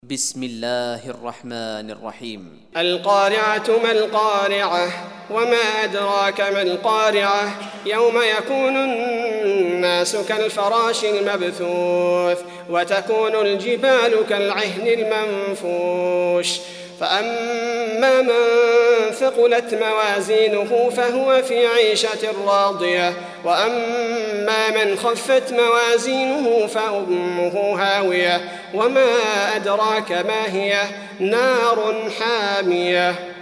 بسم الله الرحمن الرحيم. القارعة ما القارعة وما أدراك ما القارعة يوم يكون الناس كالفراش المبثوث وتكون الجبال كالعهن المنفوش فأما من ثقلت موازينه فهو في عيشة راضية وأما من خفت موازينه فأمه هاوية وما أدراك ما هي نار حامية.